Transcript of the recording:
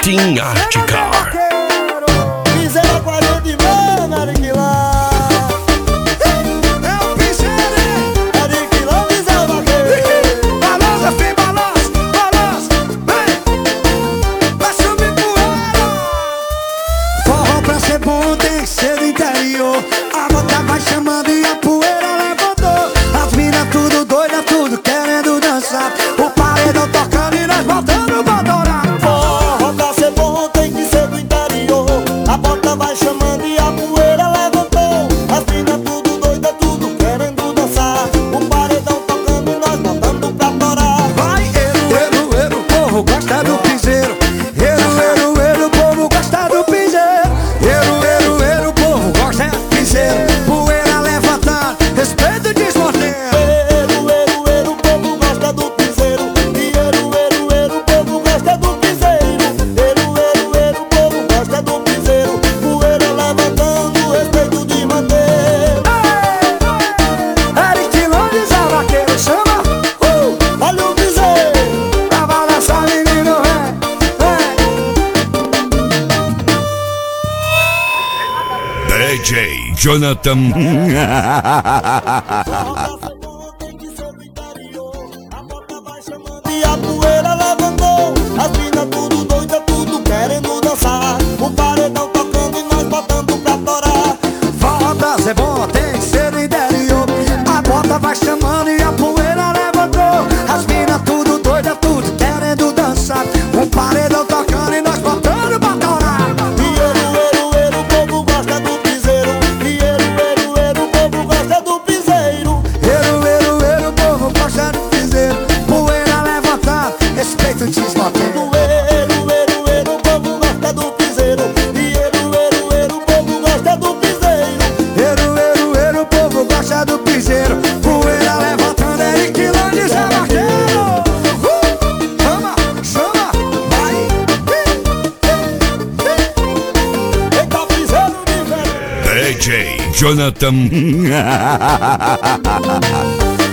Team Art Car. Piseira com a gente mesmo, Ariquilão. É o piseira, Ariquilão, Piseira vaqueiro. Balança, filho, balança, balança. Vem, vai subir poeira. Forró pra ser bom tem que ser do interior. A bota vai chamando e a poeira levantou. As minas tudo doida, tudo querendo dançar. O paredão tocando e nós voltando pra adorar. Forró pra ser bom tem que ser do interior. A bota vai chamando e a poeira levantou. As minas tudo doida, tudo querendo dançar. O paredão tocando e nós voltando pra adorar. Vai, o povo gosta do piseiro. O povo gosta do piseiro. O povo gosta do piseiro. Poeira levantando, respeito e desmortendo. O povo gosta do piseiro. O povo gosta do piseiro. O povo gosta do piseiro. Poeira levantando, respeito desmantendo. Ariquilão de Zé Vaqueiro chama. Olha o piseiro. Pra balançar, menino, DJ Jonathan. E a poeira levantou. As minas tudo doida, tudo querendo dançar. O paredão tocando e nós botando pra torar. Volta, é bom, tem que ser do interior. A bota vai chamando e a poeira levantou. As minas tudo doida, tudo querendo dançar. O paredão tocando e nós botando pra torar. O povo gosta do piseiro. O povo gosta do piseiro. O povo gosta do piseiro. Poeira levantando, respeito desmantendo. O povo gosta do piseiro. O povo gosta do piseiro. O povo gosta do piseiro. Poeira levantando, Ariquilão de Zé Vaqueiro. Chama, vai. Eita, piseiro de velho. DJ Jonathan.